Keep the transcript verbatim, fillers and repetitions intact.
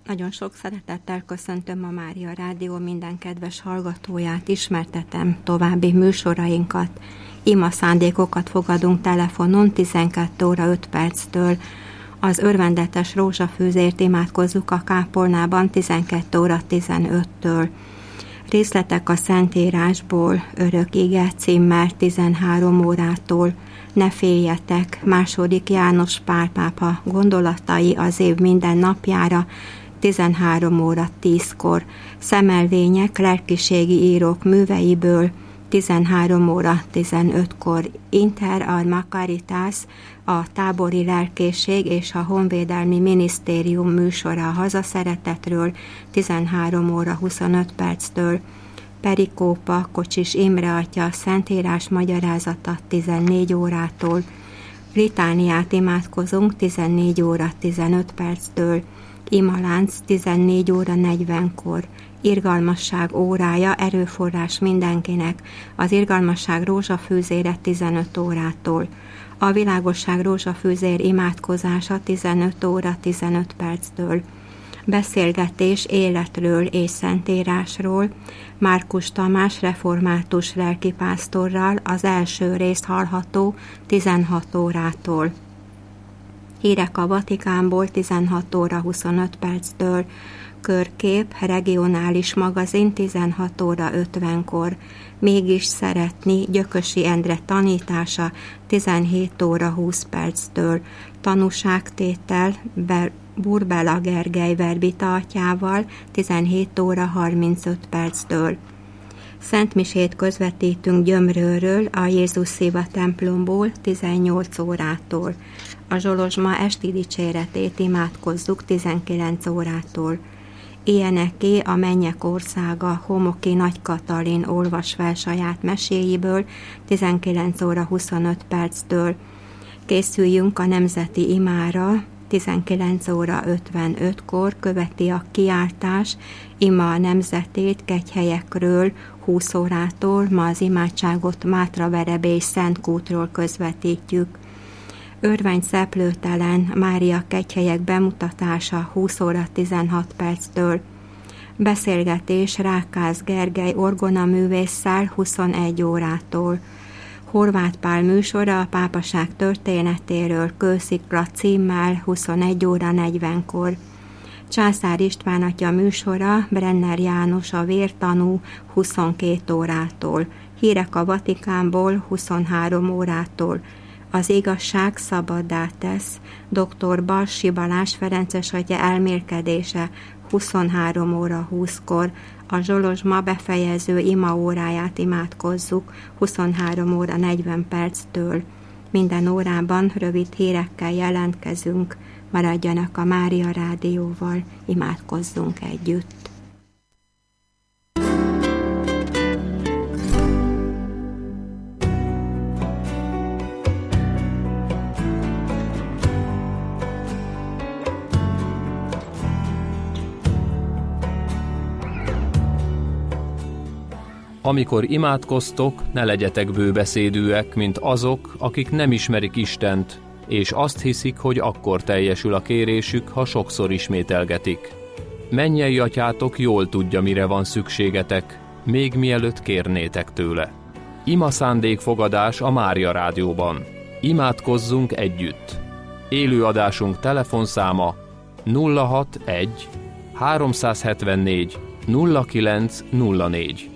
Nagyon sok szeretettel köszöntöm a Mária Rádió minden kedves hallgatóját, ismertetem további műsorainkat. Ima szándékokat fogadunk telefonon tizenkét óra öt perctől. Az örvendetes rózsafűzért imádkozzuk a kápolnában tizenkét óra tizenöttől. Részletek a Szentírásból, Örök ige címmel tizenhárom órától. Ne féljetek, második János Pál pápa gondolatai az év minden napjára, tizenhárom óra tízkor. Szemelvények lelkiségi írók műveiből, tizenhárom óra tizenötkor. Inter Arma Caritas, a tábori lelkészség és a honvédelmi minisztérium műsora a hazaszeretetről, tizenhárom óra huszonöt perctől. Perikópa, Kocsis Imre atya, Szentírás magyarázata tizennégy órától. Litániát imádkozunk tizennégy óra tizenöt perctől. Imalánc tizennégy óra negyvenkor. Irgalmasság órája, erőforrás mindenkinek. Az irgalmasság rózsafűzére tizenöt órától. A világosság rózsafűzér imádkozása tizenöt óra tizenöt perctől. Beszélgetés életről és Szentírásról, Márkus Tamás református lelkipásztorral, az első rész hallható tizenhat órától. Hírek a Vatikánból tizenhat óra huszonöt perctől, Körkép, regionális magazin tizenhat óra ötvenkor, Mégis szeretni, Gyökösi Endre tanítása tizenhét óra húsz perctől, Tanúságtétel, Be- Burbela Gergely verbita atyával tizenhét óra harmincöt perctől. Szentmisét közvetítünk Gyömrőről, a Jézus Szíva templomból tizennyolc órától. A Zsolozsma esti dicséretét imádkozzuk tizenkilenc órától. Ilyeneké a mennyek országa, Homoki Nagy Katalin olvas fel saját meséjéből tizenkilenc óra huszonöt perctől. Készüljünk a nemzeti imára, tizenkilenc óra ötvenötkor követi a kiáltás, ima a nemzetét Kegyhelyekről húsz órától, ma az imádságot Mátraverebe és Szentkútról közvetítjük. Örvény szeplőtelen Mária Kegyhelyek bemutatása húsz óra tizenhat perctől. Beszélgetés Rákász Gergely orgonaművésszel huszonegy órától. Horváth Pál műsora a pápaság történetéről Kőszikla címmel huszonegy óra negyvenkor. Császár István atya műsora Brenner János a vértanú huszonkét órától. Hírek a Vatikánból huszonhárom órától. Az igazság szabaddá tesz, dr. Balsi Balázs Ferences atya elmélkedése huszonhárom óra húszkor. A Zsolozsma befejező ima óráját imádkozzuk huszonhárom óra negyven perctől. Minden órában rövid hírekkel jelentkezünk, maradjanak a Mária Rádióval, imádkozzunk együtt. Amikor imádkoztok, ne legyetek bőbeszédűek, mint azok, akik nem ismerik Istent, és azt hiszik, hogy akkor teljesül a kérésük, ha sokszor ismételgetik. Mennyei atyátok jól tudja, mire van szükségetek, még mielőtt kérnétek tőle. Ima szándékfogadás a Mária Rádióban. Imádkozzunk együtt. Élő adásunk telefonszáma nulla hatvanegy háromszázhetvennégy nulla kilenc nulla négy.